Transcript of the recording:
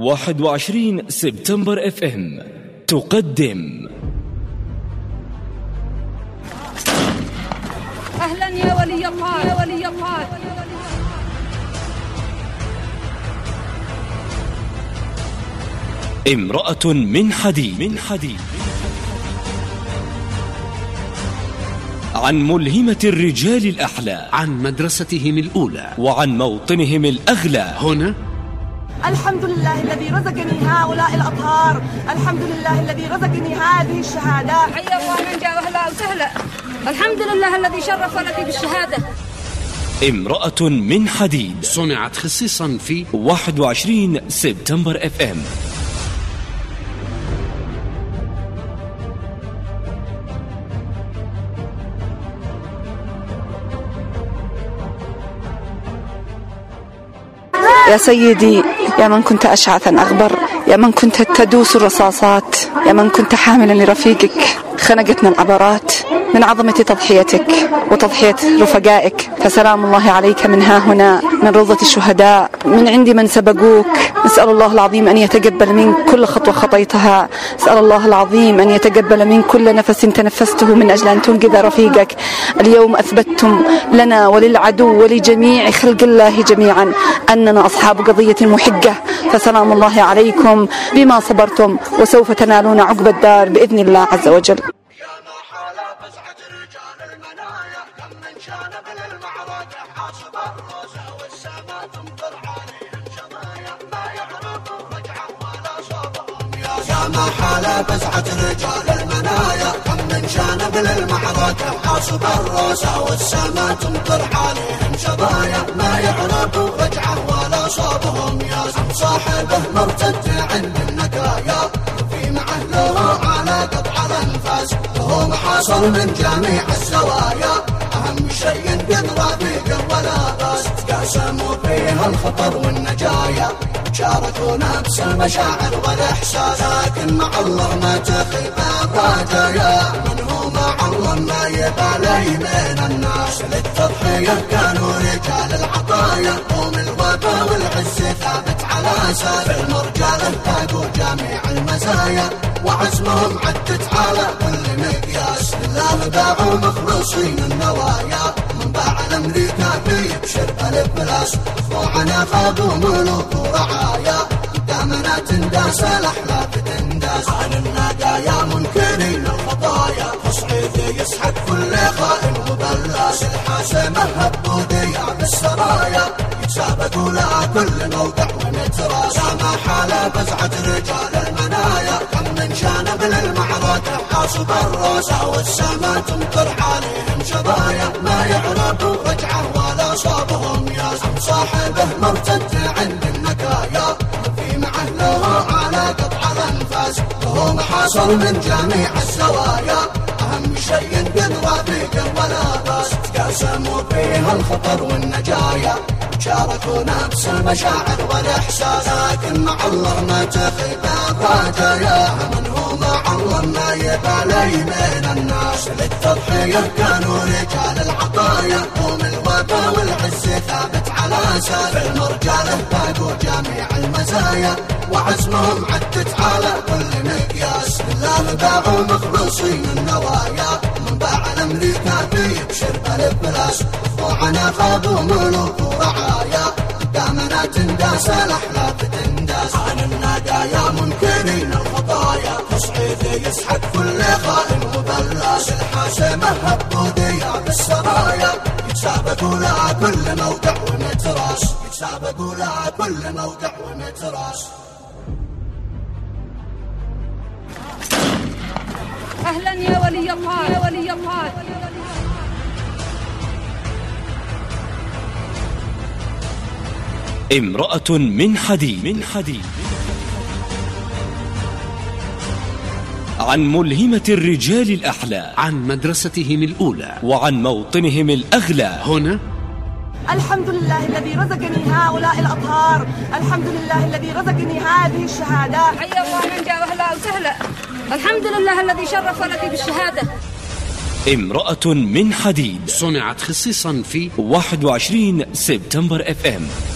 21 سبتمبر اف ام تقدم أهلا يا ولي الله يا ولي الله. امرأة من حديد عن ملهمة الرجال الأحلى، عن مدرستهم الأولى وعن موطنهم الأغلى. هنا الحمد لله الذي رزقني هؤلاء الأطهار، الحمد لله الذي رزقني هذه الشهادات. حيا الله من جاء أهلا وسهلا. الحمد لله الذي شرف لك بالشهادة. امرأة من حديد صنعت خصيصا في 21 سبتمبر اف ام. يا سيدي، يا من كنت أشعثا أغبر، يا من كنت تدوس الرصاصات، يا من كنت حاملا لرفيقك، خنقتنا العبرات من عظمة تضحيتك وتضحية رفقائك، فسلام الله عليك من ها هنا، من روضة الشهداء، من عند من سبقوك. نسأل الله العظيم أن يتقبل منك كل خطوة خطيتها، نسأل الله العظيم أن يتقبل منك كل نفس تنفسته من أجل أن تنقذ رفيقك. اليوم أثبتتم لنا وللعدو ولجميع خلق الله جميعا أننا أصحاب قضية محجة، فسلام الله عليكم بما صبرتم، وسوف تنالون عقب الدار بإذن الله عز وجل. يا ما حال بزعة رجال المنايا، كم من شانب للمعركة حاصب الروسة والسما تمطر عليهم شظايا، ما يعرفوا رجعه ولا صابهم يا صاحبه مرتد عند النكايا، في معه له على قطع الانفاس، وهو محاصر من جميع الزوايا، اهم شيء قد رفيق ولا باس، تقاسموا فيها الخطر والنجايا، شاركوا نفس المشاعر والإحساس، لكن مع الله ما تخيب الرجايا، من هو مع الله ما يبالي من الناس، للتضحية كانوا رجال العطايا، هم الوفا والعز ثابت على ساس، المرجال فاقوا جميع المزايا، وعزمهم عدت على كل مقياس، لله باعوا مخلصين النوايا، من باع الأمريكا بيبشر بالإفلاس، وعنا خابوا ملوك ورعايا، دامنا تنداس الأحلاف تنداس، عن النقايا منكرين الخطايا، تصعيد يسحق كل خائن مبلس، الحاسمة هبوا ضياع بالسرايا، يتسابقوا لها كل موقع ونتراس، ما حال بزعة رجال المنايا، كم من شانب للمعركة حاصب الروسة والسما تمطر عليهم شظايا، ما يعرفوا رجعه ولا صابهم يا صاحبه مرتد عند النكايا، في معه له على قطع الانفاس، وهو محاصر من جميع الزوايا، اهم شيء قد رفيق ولا باس، تقاسموا فيها الخطر والنجايا، شاركوا نفس المشاعر والإحساس، لكن مع الله ما تخيب الرجايا، من هو مع الله ما يبالي من الناس، للتضحية كانوا رجال العطايا، هم الوفا والعز ثابت على ساس، المرجال فاقوا جميع المزايا، وعزمهم عدت على كل مقياس، لله باعوا مخلصين النوايا، من باع الأمريكا بيبشر بالإفلاس، وعنا خابوا ملوك ورعايا، دامنا تنداس الأحلاف تنداس، عن النقايا منكرين الخطايا، تصعيد يسحق كل خائن مبلس، الحاسمة هبوا ضياع بالسرايا، يتسابقوا لها كل موقع ومتراس، يتسابقوا لها كل موقع ومتراس. أهلا يا ولي الله يا ولي الله. امرأة من حديد عن ملهمة الرجال الأحلى، عن مدرستهم الأولى، وعن موطنهم الأغلى. هنا الحمد لله الذي رزقني هؤلاء الأطهار، الحمد لله الذي رزقني هذه الشهادات. حيا الله من جاء أهلا وسهلا. الحمد لله الذي شرف لك بالشهادة. امرأة من حديد صنعت خصيصا في 21 سبتمبر اف ام.